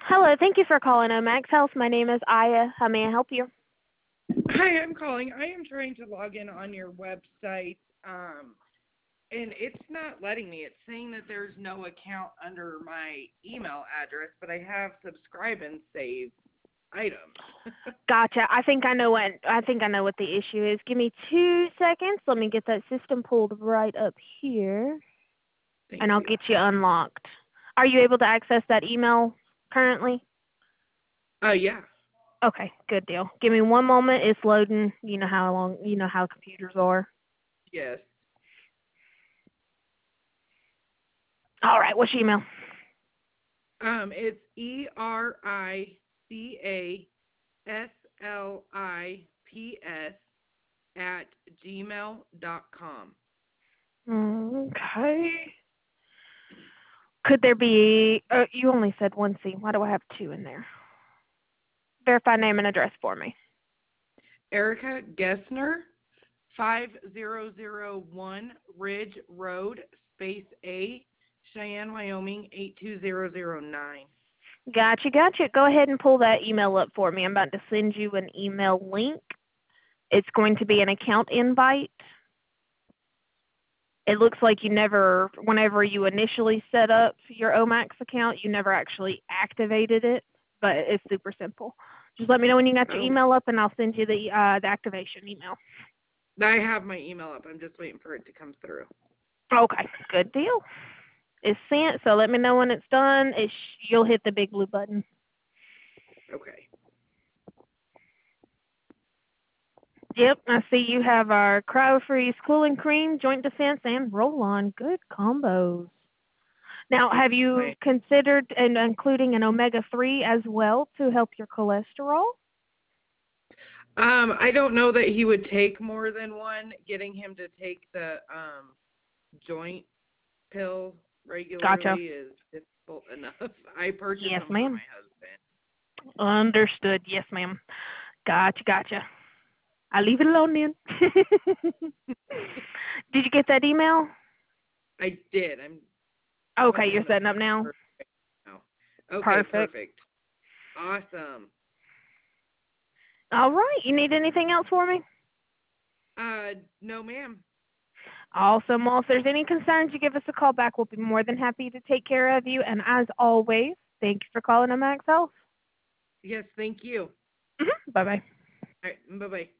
Hello, thank you for calling Omax Health. My name is Aya. How may I help you? Hi, I'm calling. I am trying to log in on your website, and it's not letting me. It's saying that there's no account under my email address, but I have subscribe and save items. Gotcha. I think I know what the issue is. Give me 2 seconds. Let me get that system pulled right up here, and Thank I'll you. get you unlocked. Are you able to access that email currently? Yeah. Okay, good deal. Give me one moment. It's loading. You know how computers are. Yes. All right, what's your email? It's ERICASLIPS@gmail.com. Okay. Could there be, you only said one C. Why do I have two in there? Verify name and address for me. Erica Gessner, 5001 Ridge Road, space A, Cheyenne, Wyoming, 82009. Gotcha. Go ahead and pull that email up for me. I'm about to send you an email link. It's going to be an account invite. It looks like whenever you initially set up your Omax account, you never actually activated it, but it's super simple. Just let me know when you got your Oh, email up, and I'll send you the activation email. I have my email up. I'm just waiting for it to come through. Okay, good deal. It's sent, so let me know when it's done. You'll hit the big blue button. Okay. Yep, I see you have our Cryo-Freeze Cooling Cream, Joint Defense, and Roll-On. Good combos. Now, have you considered including an omega-3 as well to help your cholesterol? I don't know that he would take more than one. Getting him to take the joint pill regularly Gotcha. is difficult enough. I purchased Yes, them for ma'am. my husband. Understood. Yes, ma'am. Gotcha. I'll leave it alone then. Did you get that email? I did. I'm Okay, opening you're the setting up now? paper right now. Okay, Perfect. perfect. Awesome. All right. You need anything else for me? No, ma'am. Awesome. Well, if there's any concerns, you give us a call back. We'll be more than happy to take care of you. And as always, thank you for calling Omax Health. Yes, thank you. Bye-bye. All right, bye-bye.